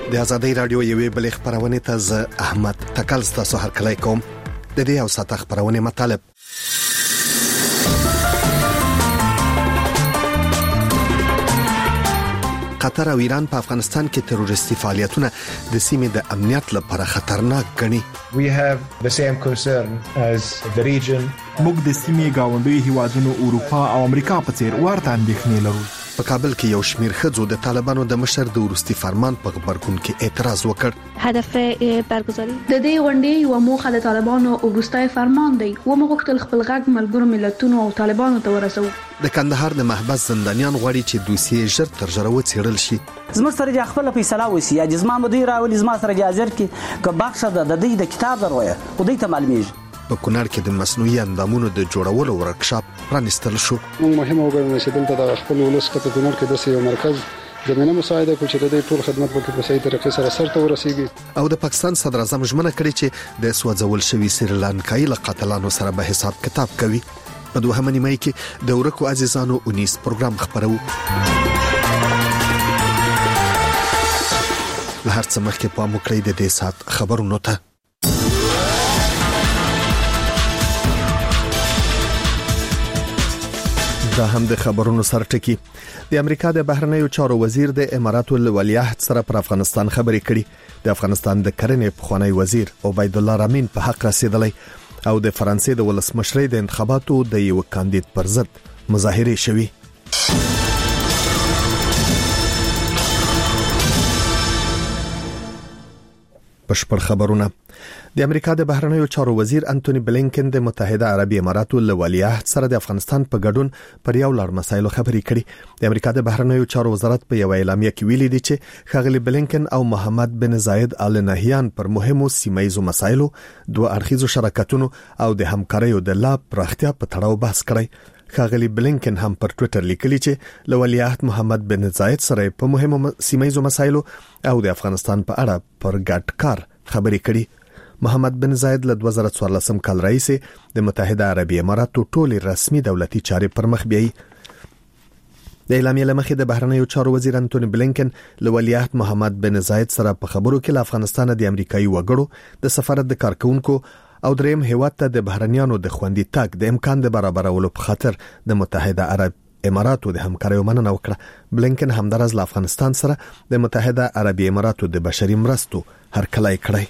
د آزادۍ رادیو یوې بلې خبرونه ته ز احمد تکل ستاسو هرکلی کوم. د دې او ساته خبرونه مطالب. قطر او ایران په افغانستان کې تروریستي فعالیتونه د سیمې د امنیت لپاره خطرناک ګڼي. We have the same concern as the region. موږ د سیمې گاونډي هیوادونو اروپا او امریکا په څیر ورته اندېښنې لرو. په کابل کې یو شمېر ښځو د طالبانو د مشر د وروستي فرمان په غبرګون کې اعتراض وکړ. هدف برگزاری د دې غونډې یو موخه د طالبانو وروستي فرمان دی و موږ خپل غږ ملګرو ملتونو او طالبانو ته ورسوو. د کندهار د محبس زندانیان غواړي چې دوسیې ژر تر ژره وڅېړل شي. زموږ سره خپل فیصله وسی یا جسمه مدیر راولي زما سره اجازه کې که بخښه د دې د کتاب دروي خو دې ته معلومیږي. په کونړ کې د مصنوعي اندامونو د جوړولو ورکشاپ پرانیستل شو. موږ مهمه وګڼله چې دلته د خپل ولس په کونړ کې د یو مرکز زمينه مساعده کوي چې د ټول خدمات په صحیح طریقې سره سرته ورسیږي. او د پاکستان صدر اعظم ژمنه کړې چې د سوځول شوی سریلانکایي له قاتلانو سره به حساب کتاب کوي. په دوهمه نیمه کې د ورکو عزیزانو 19 پروګرام خبرو. له هر څه مخکې په مکړې د دې سات خبرونو ته دا هم د خبرونو سرټکی. د امریکا د بهرنیو چارو وزیر د اماراتو ولیعهد سره پر افغانستان خبرې کړي. د افغانستان د کرنې پخوانی وزیر عبید الله رامین په حق رسیدلی او د فرانسې د ولسمشرۍ د انتخاباتو د یو کاندید پر ضد مظاهره شوي. بشپړ خبرونه. د امریکا د بهرنیو چارو وزیر انټونی بلینکن د متحده عربی اماراتو له ولیعهد سره د افغانستان په ګډون پر یو لړ مسایلو خبرې کړي. د امریکا د بهرنیو چارو وزارت په یو اعلامیه کې ویلي دی چې ښاغلي بلینکن او محمد بن زاید آل نهیان پر مهمو سیمایي مسایلو دوه اړخیزو شراکتونو او د همکاریو د لا پراختیا په تړاو بحث کړی. ښاغلي بلینکن هم پر ټوئیټر لیکلي چې له ولیعهد محمد بن زاید سره په مهمو سیمایي مسایلو او د افغانستان په اړه پر ګډ کار خبرې کړي. محمد بن زاید له 2014 کال رئیس د متحده عربی اماراتو ټولې رسمي دولتي چارې پر مخ بیایي. د اعلامیې لمخې د بهرنیو چارو وزیر انټونی بلینکن له ولیعهد محمد بن زاید سره په خبرو کې له افغانستان د امریکایي وګړو د سفارت د کارکونکو او دریم هیواد ته د بهرنیانو د خوندي تګ د امکان د برابرولو په خاطر د متحده عرب اماراتو د همکاریو مننه وکړه. بلینکن همدارس له افغانستان سره د متحده عربی اماراتو د بشري مرستو هرکلی کړی.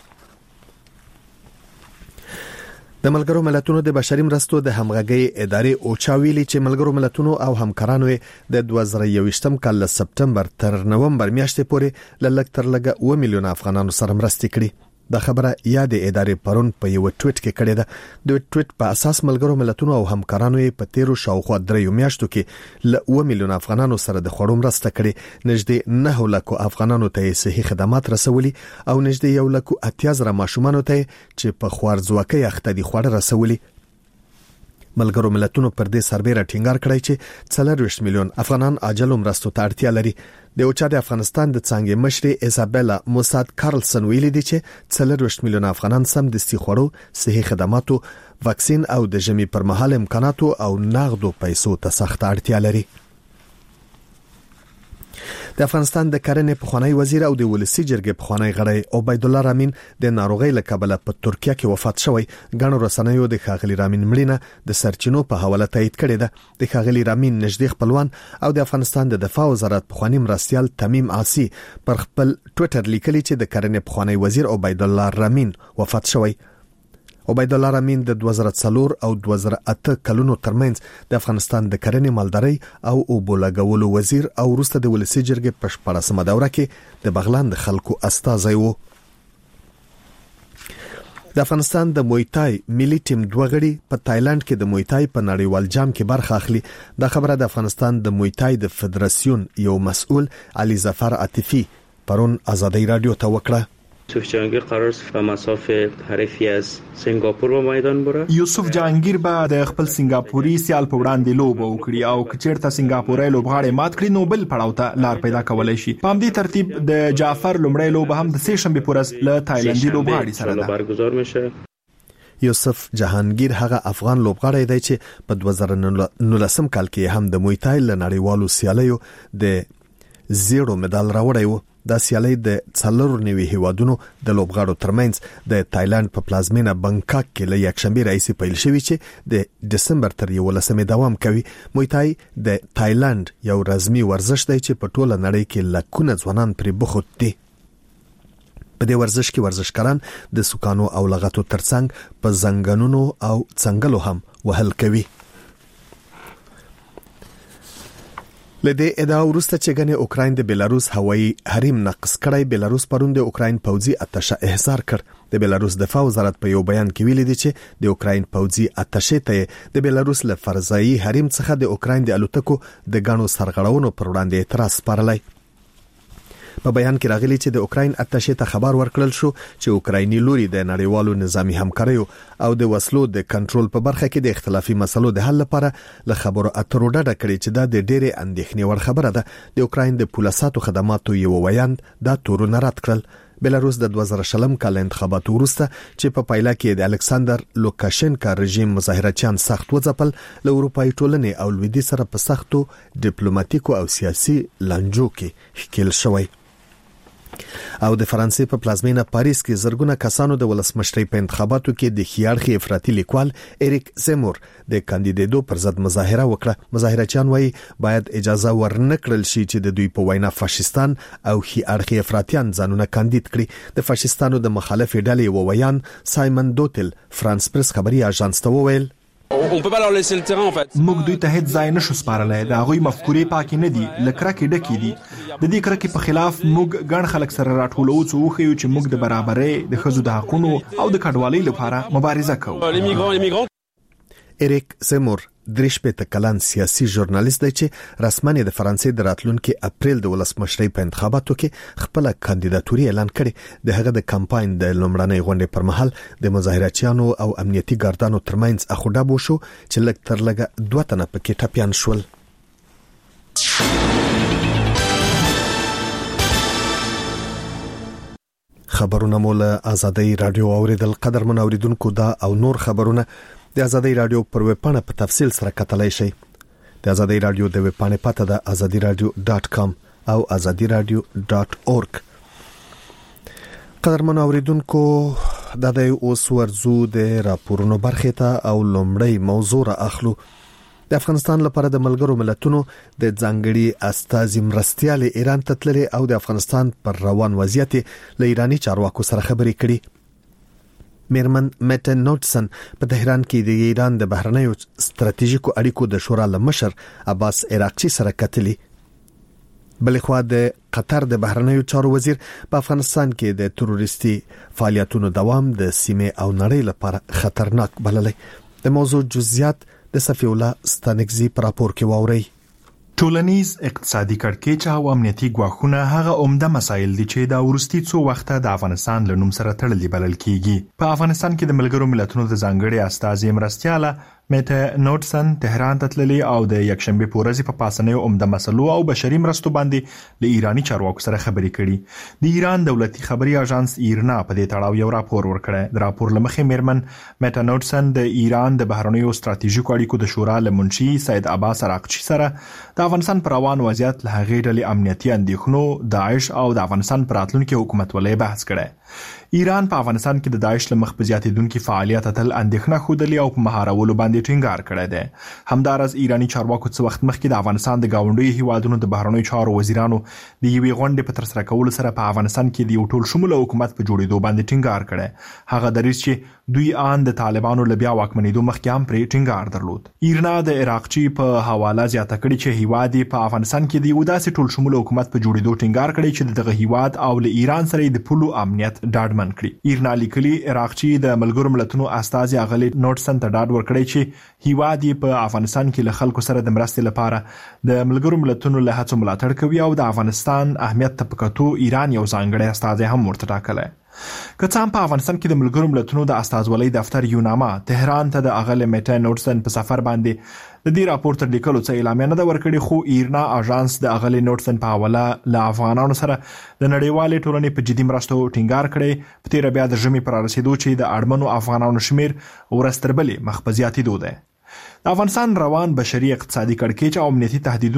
د ملګرو ملتونو د بشري مرستو د همغږي ادارې اوچا ویلي چې ملګرو ملتونو او همکارانو د 2021 کال له سپتمبر تر نومبر میاشتې پورې لږ تر لږه 2 میلیون افغانانو سره مرستې کړي. دا خبره یا د ادارې پرون په یو ټویټ کې کړې ده. د ټویټ په اساس ملګرو ملتونو او همکارانو په تیرو شاوخوا 3 میاشتو کې ل 2 میلیون افغانانو سره د خوړو مرسته کړې. نږدې 9 لک افغانانو ته صحي خدمات رسولي او نږدې 1,80,000 ماشومان ته چې په خوارځواکۍ اخته دي خوړ رسولي. ملګرو ملتونو پر دې سربېره ټینګار کړی چې 40 میلیون افغانان عاجل مرستو ته اړتیا لري. د اوچا د افغانستان د څنګه مشري ایزابلا موساد کارلسن ویلي دی چې 40 میلیون افغانان سم دستي خوړو، صحي خدماتو، واکسین او د ژمي پر مهال امکاناتو او نغدو پیسو ته سخت اړتیا لري. د افغانستان د کرنې پخوانی وزیر او د ولسی جرګې پخوانی غړی عبید الله رامین د ناروغۍ له کبله په ترکیه کې وفات شوی. ګڼو رسنیو د ښاغلي رامین مړینه د سرچینو په حواله تایید کړې ده. د ښاغلي رامین نږدې خپلوان او د افغانستان د دفاع وزارت پخوانی مرستیال تمیم عاصی پر خپل ټوئیټر لیکلي چې د کرنې پخوانی وزیر عبید الله رامین وفات شوی. عبید الله رامین د 2004 او 2008 کلونو ترمنځ د افغانستان د کرنې مالدارۍ او اوبو لګولو وزیر او وروسته د ولسی جرګې په 14مه دوره کې د بغلان د خلکو استازی و. د افغانستان د مویتای ملي ټیم دوه غړي په تایلند کې د مویتای په نړیوال جام کې برخه اخلي. دا خبره د افغانستان د مویتای د فدراسیون یو مسؤل علی ظفر عاطفی پرون آزادۍ رادیو ته وکړه. یوسف جهانگیر قرار است په مسافه حریفی از سنگاپور په میدان بره. یوسف جهانگیر به د خپل سنگاپوري سیال په وړاندې لوب وکړي او کچیرته سنگاپوري لوبغاړي مات کړي نو بل پړاو ته لار پیدا کولای شي. په همدې ترتیب د جعفر لومړی لوب هم د سه شنبه پورز له تایلندي لوبغاړي سره ده. برگزار میشه. یوسف جهانگیر هغه افغان لوبغاړی دی چې په 2019 کال کې هم د موی تای له نړیوالو سیالیو د زیرو مډال راوړی و. د سیالي د 4 هیوادونو د لوبغاړو ترمنځ د تایلند په پلازمینه بانکاک کې له یکشنبه راځي پیل شوی چې د دسمبر تر 11 دوام کوي. موای تای د تایلند یو رسمي ورزش دی چې په ټوله نړۍ کې لکونه ځوانان پرې بوخت دي. په دې ورزش کې ورزشکاران د سوکانو او لغتو ترڅنګ په زنګونونو او څنګلو هم وهل کوي. لدې ادعا ورسته چې غني اوکراین د بیلاروس هوایي حریم نقض کړی. بیلاروس پروند د اوکراین پوځي اتشه احضار کړ. د بیلاروس دفاع وزارت په یو بیان کې ویلي دی چې د اوکراین پوځي اتشه ته د بیلاروس له فرضایي حریم څخه د اوکراین د الوتکو د غاڼو سرغړونو پر وړاندې اعتراض سپارلی. په بیان کې راغلی چې د اوکراین اتشه ته خبر ورکړل شو چې اوکرایني لوري د نړیوالو نظامی همکاریو او د وسلو د کنټرول په برخه کې د اختلافي مسلو د حل لپاره له خبرو اترو ډډه کړې چې دا د ډېرې اندېښنې ور خبره ده. د اوکراین د پولیساتو خدماتو یو ویاند دا تورونه رد کړل. بیلاروس د 2020 کال انتخاباتو وروسته چې په پایله کې د الکساندر لوکاشنکا رژیم مظاهرچیان سخت وځپل، له اروپایي ټولنې او لویدي سره په سختو ډیپلوماټیکو او سیاسي لانجو کې ښکیل شوی. او د فرانسې په پلازمینه پاریس کې زرګونه کسانو د ولسمشرۍ په انتخاباتو کې د خيارخي افراطي لیکوال اریک زیمور د کاندیدېدو پر ضد مظاهره وکړه. مظاهرچیان وایي باید اجازه ورنکړل شي چې د دوی په وینا فاشیستان او خيارخي افراطیان ځانونه کاندید کړي. د فاشیستانو د مخالف ډلې وویان سایمن دوتل فرانس پریس خبري اژانس ته وویل موږ دوی ته هیڅ ځای نشو سپارلای. د هغوی مفکورې پاکې نه دي، لکرکې ډکې دي. د دې کرکې په خلاف موږ ګڼ خلک سره راټولو څو وخیو چې موږ د برابرۍ، د ښځو د حقونو او د کډوالۍ لپاره مبارزه کوو. اریک زیمور 33 کلن سیاسي ژورنالیست دی چې رسماً د فرانسې د راتلونکي اپریل د ولسمشرۍ په انتخاباتو کې خپل کاندیداتوري اعلان کړي. د هغه د کمپاین د لومړنۍ غونډې پر مهال د مظاهرچیانو او امنیتي ګاردانو ترمنځ اخوډاب وشو چې لږ تر لږه 2 تنه پکې ټپيان شول. خبرونه مول آزادۍ رادیو اوریدل. قدر من اوریدونکو دا او نور خبرونه د آزادۍ رادیو پر ویب پاڼه په تفصیل سره کتلای شئ. د آزادۍ رادیو د ویب پاڼې پته ده azadiradio.com او azadiradio.org. قدرمن اوریدونکو د اوس ورزو د راپورونو برخه ته او لومړی موضوع را اخلو. د افغانستان لپاره د ملګرو ملتونو د ځانګړي استازي مرستيال ایران ته تللي او د افغانستان پر روان وضعیت له ایرانی چارواکو سره خبرې کړي. میرمن میټن نوټسن په تهران کې د ایران د بهرنیو ستراتیژیکو اړیکو د شورا لمشر عباس عراقچي سره کتلي. بلخوا د قطر د بهرنیو چارو وزیر په افغانستان کې د تروریستي فعالیتونو دوام د سیمې او نړۍ لپاره خطرناک بللی. د موضوع جزئیات د صفی الله ستانکزی پر راپور کې واوري. ټولنیز اقتصادي کړکېچ او امنیتي ګواښونه هغه عمده مسایل دي چې د ورستي څو وخته د افغانستان له نوم سره تړلي بلل کیږي. په افغانستان کې د ملګرو ملتونو د ځانګړي استازي مرستياله میټه نوټسن تهران ته تللي او د یکشنبه په ورځ په پاسنیو عمده مسلو او بشري مرستو باندې له ایرانی چارواکو سره خبرې کړي. د ایران دولتي خبري اژانس ایرنا په دې تړاو یو راپور ورکړی. د راپور لمخې میرمن میټه نوټسن د ایران د بهرنیو ستراتیژیکو اړیکو د شورا لمنشي سید عباس عراقچي سره د افغانستان پر روان وضعیت له هغې ډلې امنیتي اندېښنو، داعش او د افغانستان پر راتلونکي حکومتولۍ بحث کړی. ایران په افغانستان کې د داعش له مخ په زیاتېدونکي فعالیت تل اندېښنه ښودلې او په مهارولو باندې ټینګار کړی دی. همدارس ایرانی چارواکو څه وخت مخکې د افغانستان د گاونډیو هیوادونو د بهرنیو چارو وزیرانو د یوې غونډې په ترسره کولو سره په افغانستان کې د یو ټول شموله حکومت په جوړېدو باندې ټینګار کړی. هغه دریځ چې دوی آن د طالبانو له بیا واکمنېدو مخکې هم پرې ټینګار درلود. ایرنا د عراقچي په حواله زیاته کړې چې هیواد په افغانستان کې د یو داسې ټول شموله حکومت په جوړېدو ټینګار کړی چې دغه هیواد او له ایران سره د پولو امنیت ډاډمن کړي. ایرنا لیکلي عراقچي د ملګرو ملتونو استازي اغلی نوټسن ته ډاډ ورکړی چې هیواد په افغانستان کې له خلکو سره د مرستې لپاره د ملګرو ملتونو له هڅو ملاتړ کوي او د افغانستان اهمیت ته په کتو ایران یو ځانګړی استازی هم ورته ټاکلی. که څه هم په افغانستان کې د ملګرو ملتونو د استازولۍ دفتر یوناما تهران ته د اغلی میټه نوټسن په سفر باندې د دې راپور تر لیکلو څه اعلامیه نه ده ورکړې، خو ایرنا اژانس د اغلی نوټسن په حواله له افغانانو سره د نړیوالې ټولنې په جدي مرستو ټینګار کړی. په تیره بیا د ژمي پر رسیدو چې د اړمنو افغانانو شمیر ورځ تر بلې مخ په زیاتېدو دی. د افغانستان روان بشري اقتصادي کړکېچ او امنیتي تهدیدونه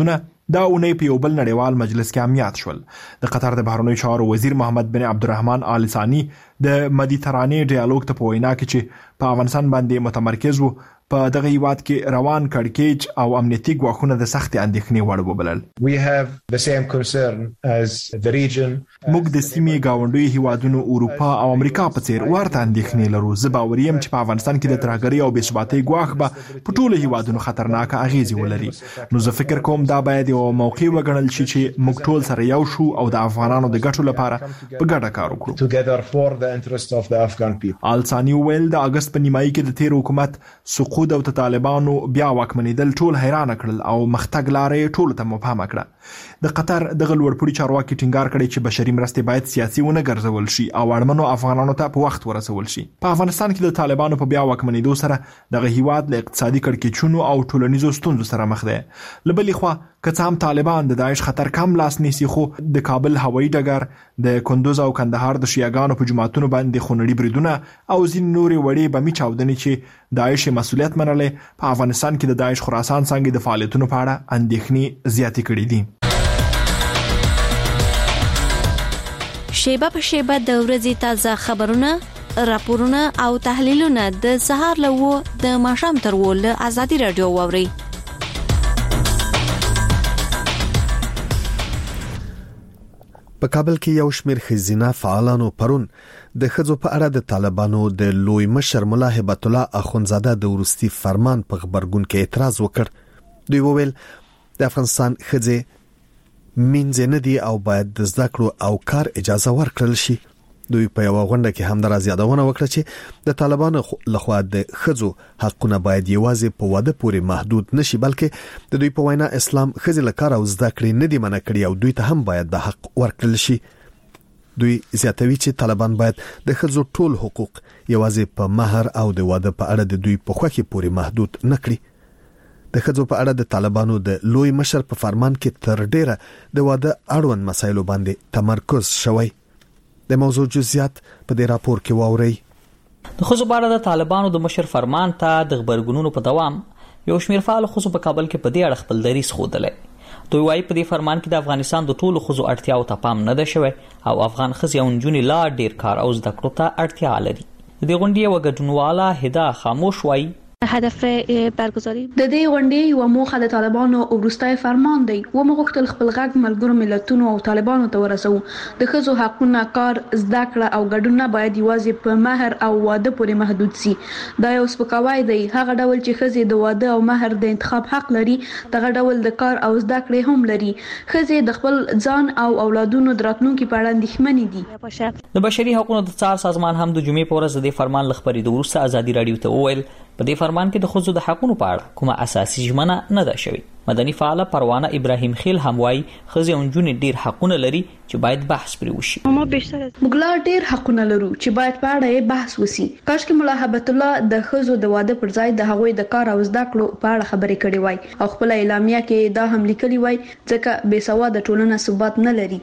دا اونۍ په یو بل نړیوال مجلس کې هم یاد شول. د قطر د بهرنیو چارو وزیر محمد بن عبدالرحمن آل ثاني د مدیترانې ډیالوګ ته په وینا کې چې په افغانستان باندې متمرکز وو په دغه هیواد کې روان کړکېچ او امنیتي ګواښونه د سختې اندېښنې وړ وبلل. We have the same concern as the region. موږ د سیمې ګاونډیو هیوادونو اروپا او امریکا په څیر ورته اندېښنې لرو. زه باوري یم چې په افغانستان کې د ترهګرۍ او بې ثباتۍ ګواښ به په ټولو هیوادونو خطرناک اغیزې ولري. نو زه فکر کوم دا باید یو موقع وګڼل شي چې موږ ټول سره یو شو او د افغانانو د ګټو لپاره په ګډه کار وکړو. Together for the interest of the Afghan people. آل ثاني ویل د اگست په نیمایي کې د تیر حکومت سقوط او د طالبانو بیا واکمنېدل ټول حیران کړل او مختګ لارې ټول ته مبهمه کړه. د قطر دغه لوړپوړي چارواکي ټینګار کړی چې بشري مرستې باید سیاسي ونه ګرځول شي او اړمنو افغانانو ته په وخت ورسول شي. په افغانستان کې د طالبانو په بیا واکمنېدو سره دغه هیواد له اقتصادي کړکېچونو او ټولنیزو ستونزو سره مخ دی. له بلې خوا که څه هم طالبان د داعش خطر کم لاس نیسي، خو د کابل هوایي ډګر، د کندوز او کندهار د شیعاګانو په جماعتونو باندې خونړي بریدونه او ځینې نورې وړې بمي چاودنې چې داعش مسؤلیت منلې په افغانستان کې د داعش خراسان څنګه د فعالیتونو په اړه اندېښنې زیاتې کړې دي. شیبه په شیبه د ورځې تازه خبرونه، راپورونه او تحلیلونه د سهار له د ماښام تر له آزادي رادیو واوري. په کابل کې یو شمېر ښځینه فعالانو پرون د ښځو په اړه د طالبانو د لوی مشر ملا هبت الله اخونزاده د وروستي فرمان په خبرګون کې اعتراض وکړ. دوی وویل د افغانستان ښځې مینځ نه دي او باید د زده کړو او کار اجازه ورکړل شي. دوی په یو غونډه کې هم دراز یادونه وکړه چې د طالبانو لخوا د ښځو حقونه باید یوازې په واده پورې محدود نشي، بلکې د دوی په وینا اسلام ښځې له کار او زده کړې نه دي منع کړي او دوی ته هم باید د حق ورکړل شي. دوی زیاتوي چې طالبان باید د ښځو ټول حقوق یوازې په مہر او د واده په اړه د دوی په خوښه پورې محدود نه کړي. د ښځو په اړه د طالبانو د لوی مشر په فرمان کې تر ډیره د واده اړوند مسایلو باندې تمرکز شوی. د موضوع جزئیات په دې راپور کې واورئ. د ښځو په اړه د طالبانو د مشر فرمان ته د خبرګونونو په دوام یو شمېر فعال ښځو په کابل کې په دې اړه خپل دریځ ښودلی. دوی وایي په دې فرمان کې د افغانستان د ټولو ښځو اړتیاو ته پام نه ده شوی او افغان ښځې او نجونې لا ډیر کار او زده کړو ته اړتیا لري. د دې غونډې یوه ګډونواله هدا خاموش وایي هدف برگزاری د دې غونډې یو موخه د طالبانو وروستي فرمان دی. و مغوښتل خپل غږ ملګرو ملتونو او طالبانو ته ورسو. د ښځو حقونه، کار، زده کړه او ګډون نه باید یوازې په مہر او واده پورې محدود سي. دا یو سپکاوی دی. هغه ډول چې ښځې د واده او مہر د انتخاب حق لري، دغه ډول د کار او زده کړې هم لري. ښځې د خپل ځان او اولادونو د راتلونکي په اړه اندېښمنې دي. د بشري حقوقو د څار سازمان هم د جمعې په ورځ د فرمان لخبرېدو وروسته آزادي رادیو ته وویل په دې فرمان کې د ښځو د حقوقو په اړه کومه اساسي ژمنه نه ده شوې. مدني فعاله پروانه ابراهیم خیل هم وایي ښځې او نجونې ډیر حقونه لري چې باید بحث پرې وشي. موږ لا ډیر حقونه لرو چې باید په اړه بحث وشي. کاشکې ملا هبت الله د ښځو د واده پر ځای د هغوی د کار او زده کړو په اړه خبرې کړې وای او خپل اعلامیه کې دا هم لیکلي وای ځکه بې سواده ټولنه ثبات نه لري.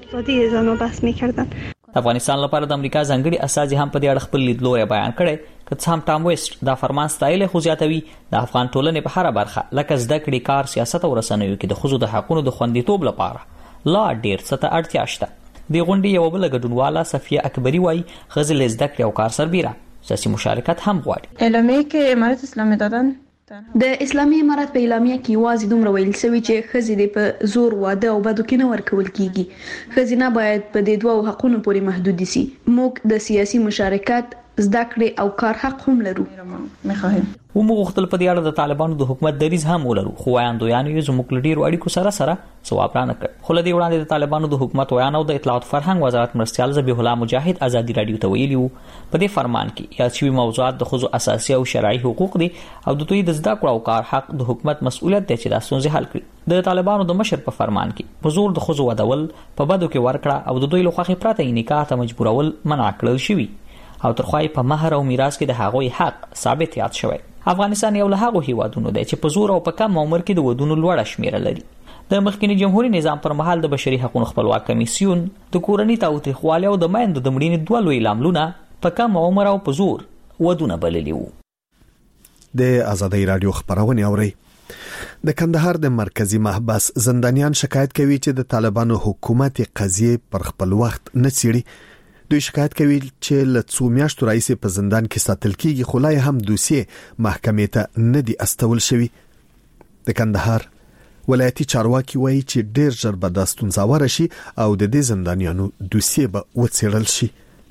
د افغانستان لپاره د امریکا ځانګړي استازي هم په دې اړه خپل لیدلوری بیان کړی. که څه هم ټام ویسټ دا فرمان ستایلی، خو زیاتوي د افغان ټولنې په هره برخه لکه زده کړې، کار، سیاست او رسنیو کې د ښځو د حقونو د خوندیتوب لپاره لا ډیر څه ته اړتیا شته. د غونډې یوه بله ګډونواله صفیه اکبري وایي ښځې له زده کړې او کار سربیره سیاسي مشارکت هم غواړي. اعلامیه کې امارت اسلامي دادن د اسلامي امارت په اعلامیه کې یوازې دومره ویل شوی چې ښځې د په زور واده او بدو کې نه ورکول کیږي. ښځې نه باید په دې دوه حقونو پورې محدود شي. موږ د سیاسي مشارکت، زده کړې او کار حق هم لرو. و موږ غوښتل په دې اړه د طالبانو د حکومت دریځ هم ولرو، خو وایاندویانو یې زموږ له ډیرو اړیکو سره ځواب رانه کړ. خو له دې وړاندې د طالبانو د حکومت ویان او د اطلاعات فرهنګ وزارت مرستیال ذبیح الله مجاهد آزادي رادیو ته ویلي وو په دې فرمان کې یاد شوي موضوعات د ښځو اساسي او شرعي حقوق دي او د دوی د زده کړو او کار حق د حکومت مسؤلیت دی چې دا ستونزې حل کړي. د طالبانو د مشر په فرمان کې په زور د ښځو ودول، په بدو کې ورکړه او د دوی له خوښې پرته یې نکاح ته مجبورول منع کړل شوي او ترخوای په مہر او میراث کې د هغوی حق ثابت یاد شوی. افغانستان یو له هغو هیوادونو دی چې په زور او په کم عمر کې د ودونو لوړه شمیره لري. د مخکنی جمهوریت نظام پر مهال د بشري حقوقو خپلواک کمیسیون د کورنۍ تاوتریخوالي او د میندو د مړینې دوه لوی لاملونه په کم عمر او په زور ودونه بللي وو. د آزادۍ رادیو خبرونه اوري. د کندهار د مرکزی محبس زندانیان شکایت کوي چې د طالبانو حکومت قضیه پر خپل وخت نه څیړي. دوی شکایت کوي چې له څو میاشتو راځي په زندان کې ساتل کیږي، خو لا هم دوسیه محکمې ته نه دی استول شوی. د کندهار ولایتي چارواکي وایي چې ډیر ژر به د ستونزه ورشي او د دې زندانیانو دوسیه به وڅېړل شي.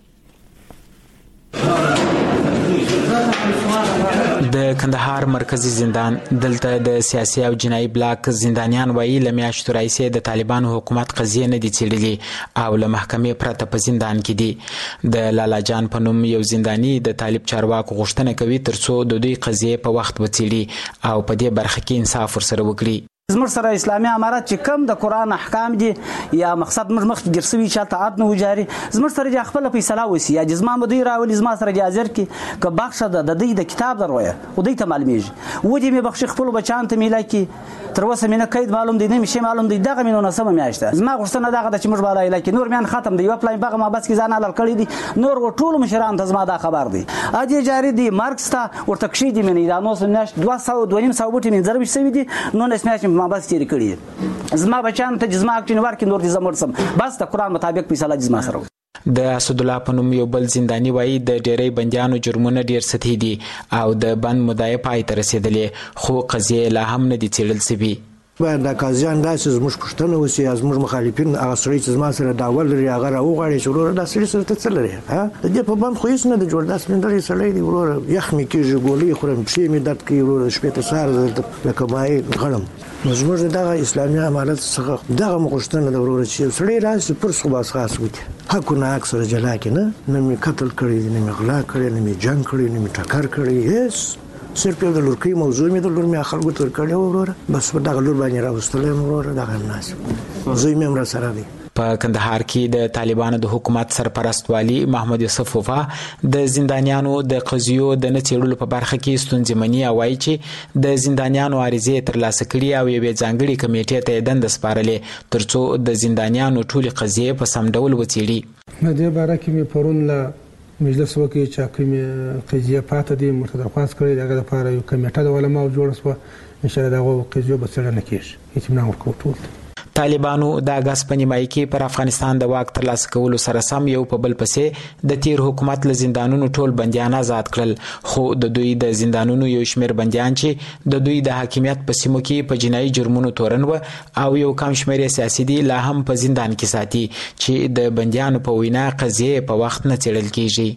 د کندهار مرکزی زندان دلته د سیاسي او جنایي بلاک زندانیان وایي له میاشتو راځي د طالبانو حکومت قضیه نه دي څېړلې او له محکمې پرته په زندان کې دي. د لالا جان په نوم یو زنداني د طالب چارواکو غوښتنه کوي ترڅو د دوی قضیه په وخت وڅېړي او په دې برخه کې انصاف ورسره وکړي. زموږ سره اسلامي امارات چې کم د قران احکام دي یا مقصد موږ مخ ګرځوي چې تعهد نه وجاري زموږ سره د خپل فیصله وسی یا جزما مدیر او لزما سره جازر کې ک بخښه د دې د کتاب دروي او دې ته معلومیږي و دې مې بخښ خپل بچان ته میلا کې تر اوسه مینه قید معلوم دي نه مشي معلوم دي دغه مینه سم میاشته زما غوښتنه دغه د چې موږ بالا اله کې نور میان ختم دی یو پلاین بغه ما بس کې ځان علل کړی دي نور ټول مشران ته زما دا خبر دي اجي جاری دي مارکس ته ورته کشي دي منی دا نو سمناش 200 بوټي من ضرب شوی دي نو نسماش ما بس تیر کړی زما بچان ته جسمه اکټین ورک نور دي زمرسم بس د قران مطابق فیصله جسمه سره. د اسد الله په نوم یو بل زنداني وایي د ډېری بندیانو جرمونه ډېر سطحي دي او د بند مدعي پای ته رسیدلې خو قضیه لا هم نه دي څېړل شوې. باید د قاضیان داسې زموږ پوښتنه وشي زموږ مخالفین هغه سړی چې زما سره دعوه لري هغه راوغواړي چې وروره دا سړی سره ته څه لري د دې په بند خو هېڅ نه دی جوړ دا سپینډرې سړی دی وروره یخ مې کېږي ګولۍ خورم پښې مې درد کوي وروره شپې ته سهار درته لکه مایع غړم نو زموږ دغه اسلامي امارت څخه دغه غوښتنه ده وروره چې سړی راشي پر څه خلاص خاص وکړي حق نه حق سره جلا کړي نه مې قتل کړی دی نه مې غلا کړی نه مې جنګ کړی نه مې ټکر کړی هېڅ صرف یو د لورکۍ موضوع مې د لور مې خلکو ته ورکړی وروره بس په دغه لور باندې راوستلی یم وروره دغه مناسب زوی مې هم راسره دی. په کندهار کې د طالبانو د حکومت سرپرست والي محمد یوسف وفا د زندانیانو د قضیو د نه څېړلو په برخه کې ستونزې مني او وایي چې د زندانیانو عریضې ترلاسه کړي او یوې ځانګړې کمیټې ته یې دنده سپارلې ترڅو د زندانیانو ټولې قضیې په سم ډول وڅېړي. په دې باره کې مې پرون له مجلس وکړي چې کومې قضیه پاته دي مرته درخواست کړی دغه لپاره یو کمیټه د علماو جوړه شوه انشاءالله دغه قضیو به څېړنه کېږي اطمینان ورکوو ټول. طالبانو د اګست په نیمایي کې پر افغانستان د واک ترلاسه کولو سره سم یو په بل پسې د تیر حکومت له زندانونو ټول بندیان آزاد کړل خو د دوی د زندانونو یو شمېر بندیان چې د دوی د حاکمیت په سیمو کې په جنایي جرمونو تورن و او یو کم شمېر سیاسي دي لا هم په زندان کې ساتي چې د بندیانو په وینا قضیې په وخت نه څېړل کېږي.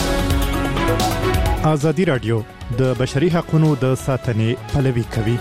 ازادي راډیو د بشري حقوقو د ساتنې پلوي کوي.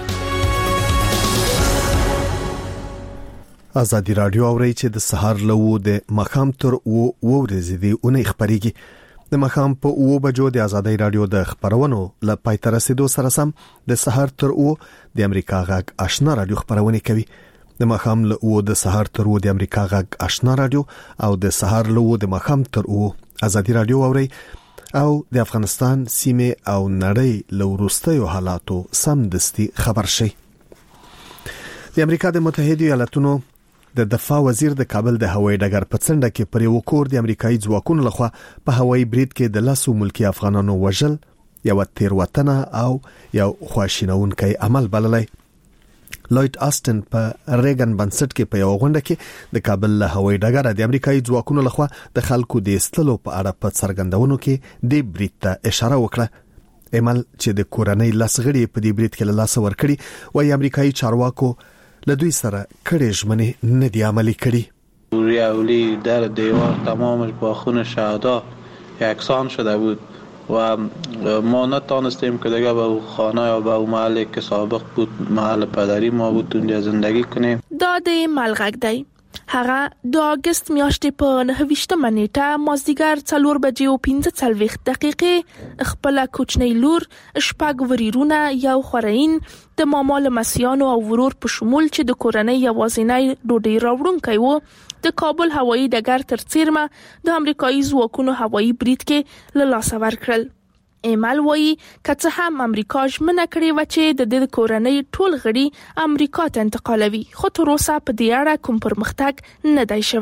ازادي راډیو اوري چې د سهار لوو د مخام تر او ورځې دی اونۍ خبريږي د مخام په 9 بجو د ازادي راډیو د خبرونو ل پای تر رسیدو سره سم د سهار تر او د امریکا غږ آشنا راډیو خبرونه کوي د مخام له او د سهار تر او د امریکا غږ آشنا راډیو او د سهار لوو د مخام تر او ازادي راډیو اوري او د افغانستان سیمه او نړۍ له وروستیو حالاتو سم دستي خبر شي. د امریکا د متحده ایالاتونو د دفاع وزیر د کابل د هوایي ډګر په څنډه کې پر یو کور د امریکایي ځواکونو لخوا په هوایي برید کې د لاسو ملکی افغانانو وژل یو تیروتنه او یو خواشینونکي عمل بللی. لوید آستن په ریګن بنسټ کې په یو غونډه کې د کابل له هوایي ډګر د امریکایي ځواکونو لخوا د خلکو د استلو په اړه په څرګندونو کې د برید ته اشاره وکړه. عمل چې د کورنۍ لاسغړي په دې برید کې له لاس ورکړي وایي امریکایي چارواکو له دوی سره کړي ژمنې نه دی عملي کړي. ریاولی در دیوار تمامش با خون شهدا یکسان شده بود و ما نتانستیم که دیگه به اون خانه یا به اون محلی که سابق بود محل پدری ما بود اونجا زندگی کنیم. دا د ملغک دی هغه د اگست میاشتې په 9 نیټه مازدیګر 4:15 دقیقې خپل کوچنی لور شپږ وریرونه یو خورین د ماما لمسیانو او ورور په شمول چې د کورنۍ یوازینی ډوډۍ راوړونکی و د کابل هوایي ډګر تر څیرمه د امریکایي ځواکونو هوایي برید کې له لاسه ورکړل. ایمل وایي که څه هم امریکا ژمنه کړې و چې د کورنۍ ټول غړي امریکا ته انتقالوي خو تر اوسه په دې اړه کوم پرمختګ نه دی شوی.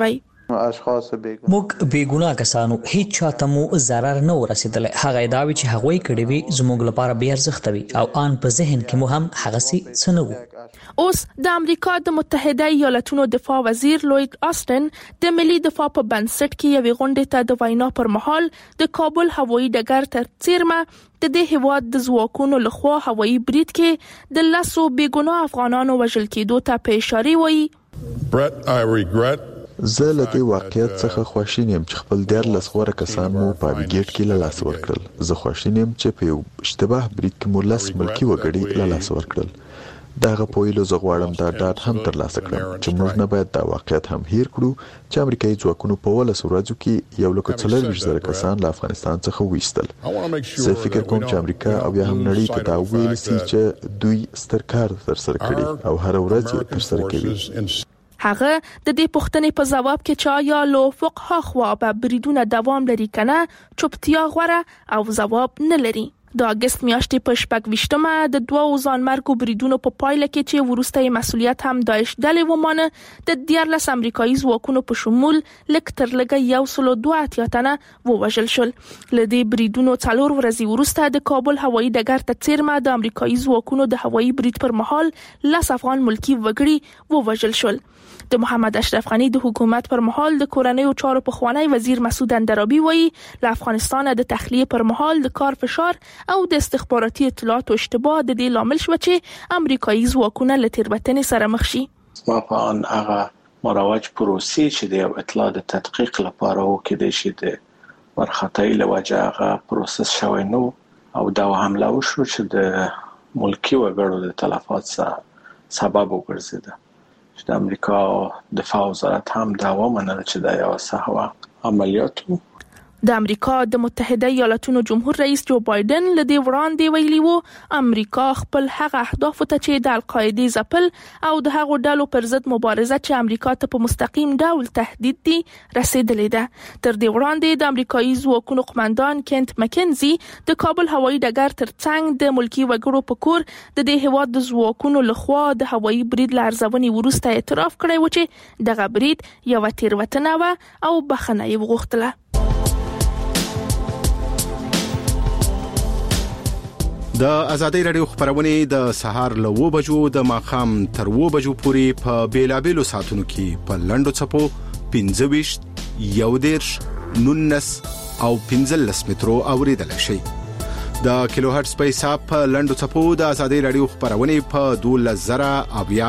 اشخاص موږ بیګناه کسانو هیڅ چاته مو ضرر نه ورسېدل. هغه ادعاوې چې هغوی کړې وي زموږ لپاره بې ارزښته وي او آن په ذهن کې مو هم هغسې څه نه وو. اوس د امریکا د متحده ایالاتونو دفاع وزیر لوید آستن د ملي دفاع په بنسټ کې یوې غونډې ته د وینا پر مهال د کابل هوایي ډګر تر څیرمه د دې هیواد د ځواکونو لخوا هوایي برید کې د 10 بېګناه افغانانو وژل کېدو ته په اشاره وایي. زه له دې واقعیت څخه خواشین یم چې خپل 14 غوره کسان مو په اویګیټ کې له لاسه ورکړل. زه خواشین یم چې په یو اشتباه برید کې مو 10 ملکي وګړي له لاسه ورکړل. دغه په ویلو زه غواړم دا ډاډ هم ترلاسه کړم چې موږ نه باید دا واقعیت هم هیر کړو چې امریکایي ځواکونو په 12 ورځو کې 1,40,000 کسان له افغانستان څخه وایستل. زه فکر کوم چې امریکا او یا هم نړۍ ته دا ویل سي چې دوی ستر کار ترسره کړي او هر ورځ یې ترسره کوي. هغه د دې پوښتنې په جواب کې چې یا له فقها خوا به بریدونه دوام لري کنه چوپتیا غوره او جواب نه لري. د اگست میاشتې په 28مه د 2 ځانمرګو بریدونو په پایله کې چې وروستي مسؤلیت هم داعش ډلې ومانه د 14 امریکایي ځواکونو په شمول لک تر لګه 102 تنه ووژل شول. لدې بریدونو 4 ورځې وروسته د کابل هوایي ډګر ته څیرمه د امریکایي ځواکونو د هوایي برید پر مهال 10 افغان ملکی وګړي ووژل شول. د محمد اشرف غنی د حکومت پر مهال د کورنیو چارو پخوانی وزیر مسعود اندرابی وایي له افغانستان د تخلیه پر مهال د کار فشار او د استخباراتي اطلاعات او اشتباه د دې لامل شو چې امریکایي ځواکونه له تیروتنې سره مخ شي. ما په ان هغه مروج پروسې چې د اطلاع د تحقیق لپاره وکړي شي د ورخطای له وجه هغه پروسس شوی نو او دا حمله وشو چې د ملکی وګړو د تلفات سبب وګرځیده. چې د امریکا دفاع وزارت هم دا ومنله چې دا یو سهوا عملیات وو. د امریکا د متحده ایالاتونو جمهور رئیس جو بایدن له دې وړاندې ویلي وو امریکا خپل هغه اهداف ته چې د القاعده ځپل او د هغو ډلو پر ضد مبارزه چې امریکا ته په مستقیم ډول تهدید دي رسیدلې ده. تر دې وړاندې د امریکایي ځواکونو قومندان کینت مکنزي د کابل هوایي ډګر ترڅنګ د ملکی وګړو په کور د دې هیواد د ځواکونو لخوا د هوایي برید لارځونې وروسته اعتراف کړی و چې دغه برید یو تیروتنه و او بخښنه یې وغوښتله. د ازادي رادیو خبرونه د سهار له 9 بجو د ماخام تر 9 بجو پورې په بیلابېلو ساعتونو کې په لندو چپو 15 11 19 او 15 مترو اوریدل شي. د کیلو هرتز په حساب په لندو چپو د ازادي رادیو خبرونه په 12000 اویا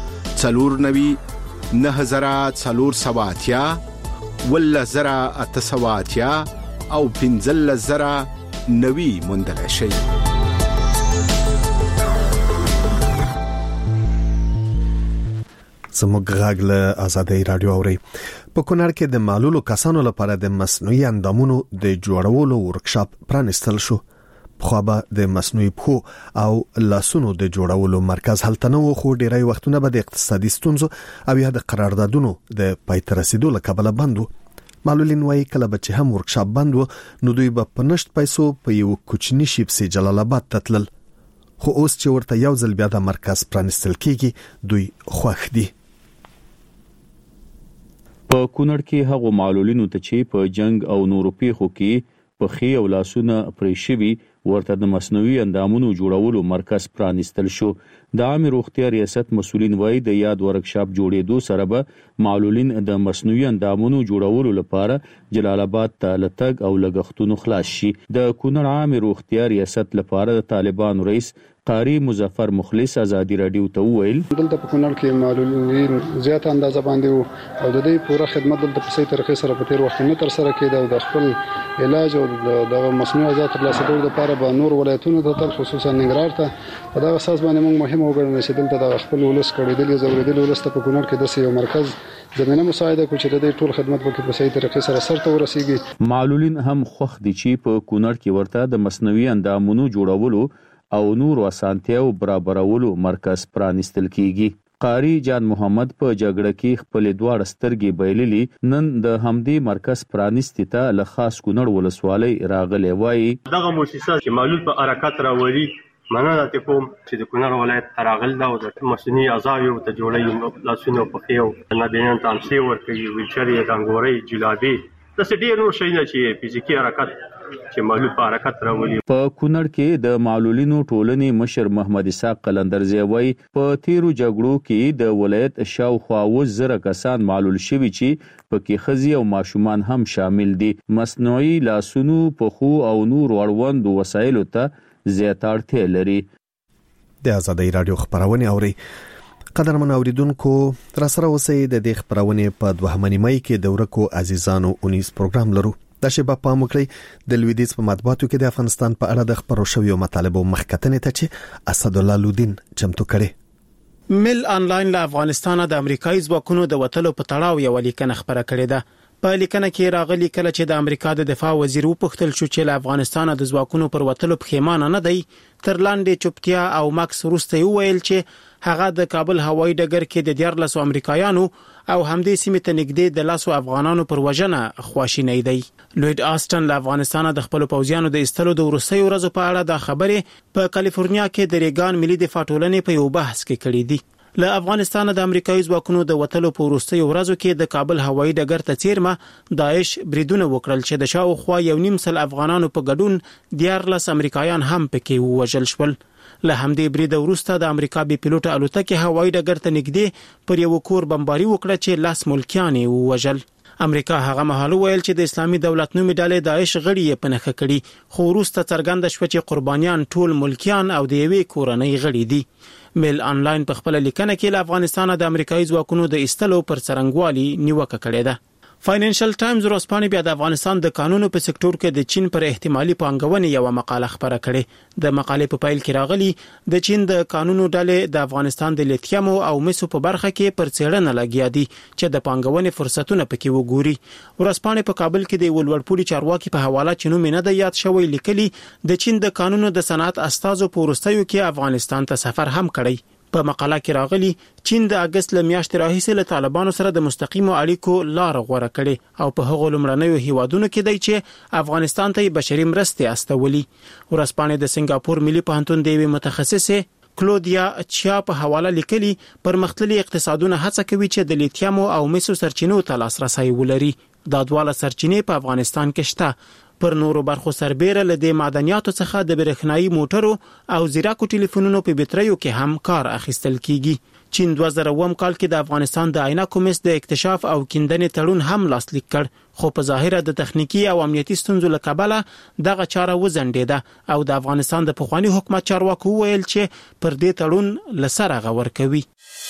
490 9480 ولزرا اتصواتیا او 15000 نوي مندل شي. زموږ غږ له ازادي رادیو اوري. په کونړ کې د معلولو کسانو لپاره د مصنوعي اندامونو د جوړولو ورکشاپ پرانستل شو. خو به د مصنوعي پښو او لاسونو د جوړولو مرکز هلته نه و، خو ډیری وختونه به د اقتصادي ستونزو او یا د قراردادونو د پای ته رسیدو لپاره بند و. معلولین وايي کله به چې هم ورکشاپ بند و نو دوی به په نشټ پیسو په یو کوچنی شیب سي جلال آباد تتلل. خو اوس چې ورته یو ځل بیا د مرکز پرانستل کیږي دوی خوښ دي. په کونړ کې هغو معلولینو ته چې په جنگ او نورو پیښو کې په خې او لاسونه پرې شوي ورته د مصنوعي اندامونو جوړولو مرکز پرانستل شو. د عامه روغتیا ریاست مسؤلین وایي د یاد ورکشاپ جوړېدو سره به معلولین د مصنوعي اندامونو جوړولو لپاره جلال آباد ته لټګ او لګښتونو خلاص شي. د کونړ عامه روغتیا ریاست لپاره د طالبان رئیس قاری مظفر مخلص ازادي رادیو ته ویل دلته په کونړ کې معلولین زیات اندازه باندې او د دې پوره خدمت دلته په صحیح طریقې سره په تیر وخت نه تر سره کېده او د خپل علاج او د مصنوعي اعضاء ترلاسه کولو لپاره به نور ولایتونو ته خصوصا ننګرهار ته په دا اساس باندې موږ مهم وګڼل چې دلته د خپل ولس کړیدل زوریدل ولس ته په کونړ کې د یو مرکز زمينه مساعده کو چې د دې ټول خدمت وکړي په صحیح طریقې سره سرته ورسیږي. معلولین هم خوښ دي چې په کونړ کې ورته د مصنوعي اندامونو جوړولو او نور اسانتیاو برابرولو مرکز پرانستل کیږي. قاری جان محمد په جګړه کې خپل دواړه سترګې بایللې نن د همدې مرکز پرانستی ته له خاص کونړ ولسوالۍ راغلی وایي دغه مؤسسه چې معلول په حرکت راوړي مننه ته کوم چې د کونړ ولایت تراغل دا او د مصنوعي اعضاو ته جوړي لاسونو په خيو نابینان تامسي ورکوي ویلچر یې ګنګوري جلابي د سټي نور شي نه چې فزیکی حرکت چې معلوم په حرکت راولي. په کونړ کې د معلولینو ټولنې مشر محمد اسحاق قلندرزی وایي په تیرو جګړو کې د ولایت شاوخوا 10,000 کسان معلول شوي چې پکې ښځې او ماشومان هم شامل دي. مصنوعي لاسونو پخو او نور اړوند وسایلو ته زیاته اړتیا لري. د آزادۍ رادیو خبرونه اوري. قدرمن اوریدونکو تر سره اوسئ د دې خبرونه په 2 مې کې د ورکو عزیزانو 19 پروګرام لرو. د شباب په مکړی د لویدیز په مطبوعاتو کې د افغانستان په اړه د خبرو شویو مطالبو مخکتنې ته چې اسد الله لودین چمتو کړي. مل انلاین له افغانستانه د امریکایي ځواکونو د وټلو په تړاو یو لیکنه خبره کړې ده. په لیکنه کې راغلي کله چې د امریکا د دفاع وزیر وپوښتل شو چې له افغانستانه د ځواکونو پر وټلو پښیمانه نه دی، تر لاندې چوپتیا او ماکس وروسته ویل چې هغه د کابل هوایي ډګر کې د 14 امریکایانو او همدې سیمې ته نږدې د 10 افغانانو پر وژنه خواشینی دی. لوید آسټن له افغانستانه د خپل پوځیانو د استلو د وروستیو ورځو په اړه د خبرې په کالیفورنیا کې د ریګان ملي دفاع ټولنې په یو بحث کې کړې دي. له افغانستانه د امریکایي ځواکونو د وټلو په وروستیو ورځو کې د کابل هوایي ډګر ته چیرمه داعش بریدونه وکړل چې د شاوخوا 1.5 افغانانو په ګډون 14 امریکایان هم پکې ووژل شول. له همدې برید وروسته د امریکا بي پيلوټ الوتکې هوایي ډګر ته نږدې پر یو کور بمباري وکړه چې 10 ملکیان یې ووژل. امریکا هغه مهال ویل چې د اسلامي دولت نومي ډلې داعش غړي یې پنهخه کړي، خو وروسته څرګنده شوه چې قربانیان ټول ملکیان او د یوې کورنۍ غړي دي. میل انلاین په خپل لیکنه کې له افغانستانه د امریکایي ځواکونو د استلو پر څرنګوالي نیوکه کړې ده. فاینانشل ټایمز ورځپاڼې بیا د افغانستان د قانونو په سکتور کې د چین پر احتمالي پانګونې یو مقاله خبره کړې. د مقالې په پیل کې راغلي د چین د قانونو ډلې د افغانستان د لیتیم او مسو په برخه کې پر څېړنه لګیا دي چې د پانګونې فرصتونه پکې وګوري. ورځپاڼې په کابل کې د ولورپوري چارواکي په حواله چې نوم نه دی یاد شوی لیکلي د چین د قانونو د صنعت استازو په وروستیو کې افغانستان ته سفر هم کړی. په مقاله کې راغلي چین د اگست له میاشتې راهیسې له طالبانو سره د مستقیمو اړیکو لار غوره کړي او په هغو لومړنیو هیوادونو کې دی چې افغانستان ته بشري مرستې استولي. ورځپاڼې د سنگاپور ملي پوهنتون د یوې متخصصه کلودیا چیا په حواله لیکلي پرمختللي اقتصادونه هڅه کوي چې د لیتیم او مسو سرچینو ته لاسرسي ولري. دا دواله سرچینې په افغانستان کې شته. پر نورو برخو سربېره له دې معدنیاتو څخه د برېښنايي موټرو او زیراکو ټلیفونونو په بیټریو کې هم کار اخیستل کیږي. چین 2009 کال کې د افغانستان د عینکو مس د اکتشاف او کیندنې تړون هم لاسلیک کړ، خو په ظاهره د تخنیکی او امنیتي ستونزو له کبله دغه چاره وزنډېده او د افغانستان د پخوانی حکومت چارواکو ویل چې پر دې تړون لسره غور کوي.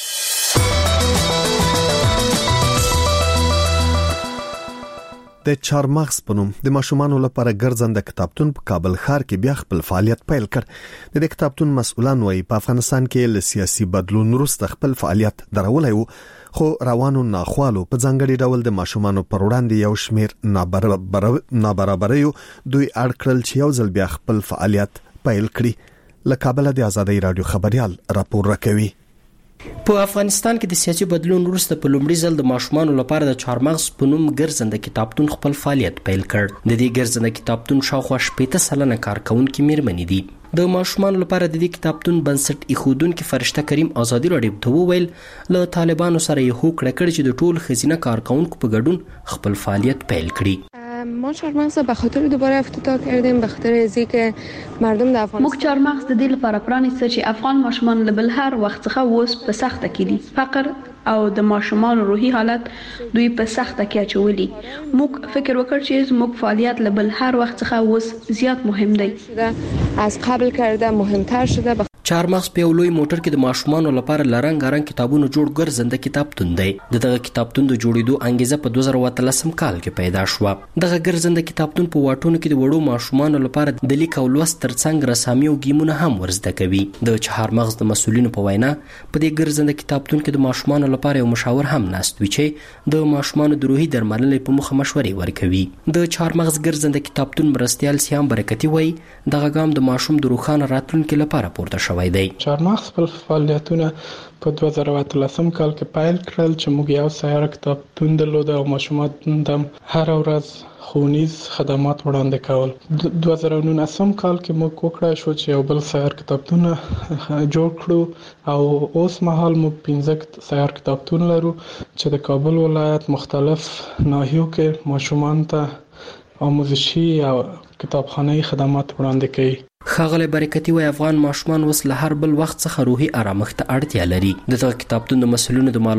د چارمغز په نوم د ماشومانو لپاره ګرځنده کتابتون په کابل ښار کې بیا خپل فعالیت پیل کړ. د کتابتون مسؤلان وایي په افغانستان کې له سیاسي بدلون وروسته خپل فعالیت درولای وو، خو روانو ناخوالو په ځانګړي ډول د ماشومانو پر وړاندې یو شمیر نابرابریو دوی اړ کړل چې یو ځل بیا خپل فعالیت پیل کړي. له کابل د آزادۍ رادیو خبريال راپور راکوي. په افغانستان کې د سیاسي بدلون وروسته په لومړي ځل د ماشومانو لپاره د چارمغز په نوم ګرځنده کتابتون خپل فعالیت پیل کړ. د دې ګرځنده کتابتون شاوخوا 80% کارکونکو میرمنې دي. د ماشومانو لپاره د دې کتابتون بنسټ ایښودونکو فرشته کریم آزادي رادیو ته وویل له طالبانو سره یې هوکړه کړې چې د ټول خزینه کارکونکو په ګډون خپل فعالیت پیل کړي. ما چارمغز به خاطر دوباره افتتاح کردیم به خاطر از اینکه مردم در افغانستان موږ چارمغز د دې لپاره پرانیسته چې افغان ماشومان له بل هر وخت څخه اوس په سخته کې دي. فقر او د ماشومان روحي حالت دوی په سخته کې اچولي. موږ فکر وکړ چې موږ فعالیت له بل هر وخت څخه اوس زیات مهم دی. از قبل کرده مهمتر شده. چارمغز په یو لوی موټر کې د ماشومانو لپاره لرنګارنګ کتابونو جوړ ګرځنده کتابتون دی. دغه کتابتون د جوړېدو انګیزه په 2013 کال کې پیدا شوه. دغه ګرځنده کتابتون په واټونو کې د وړو ماشومانو لپاره د لیک او لوست ترڅنګ رسامي او گیمونه هم ورزده کوي. د چارمغز د مسؤلینو په وینا په دې ګرځنده کتابتون کې د ماشومانو لپاره یو مشاور هم ناست وي چې د ماشومانو د روحي درملنې په مخه مشورې ورکوي. د چارمغز ګرځنده کتابتون مرستیال سیام برکتی وایي دغه ګام د ماشوم د روښانه راتلونکي لپاره پورته شوی دی. چهارمغز خپل فعالیتونه په 2013 کال کې پیل کړل چې موږ یو سیاره کتابتون درلود او ماشومان د هر ورځ ښوونیز خدمات وړاندې کول. 2019 کال کې موږ وکړای شو چې یو بل سیار کتابتون جوړ کړو او اوس مهال موږ 15 سیار کتابتون لرو چې د کابل ولایت مختلف ناحیو کې ماشومان ته آموزشي او کتابخانه‌ای خدمات وړاندې کوي. ښاغلی برکتي وایي افغان ماشومان اوس له هر بل وخت څخه روحي آرامښت ته اړتیا لري. د دغه کتابتون د مسؤلینو د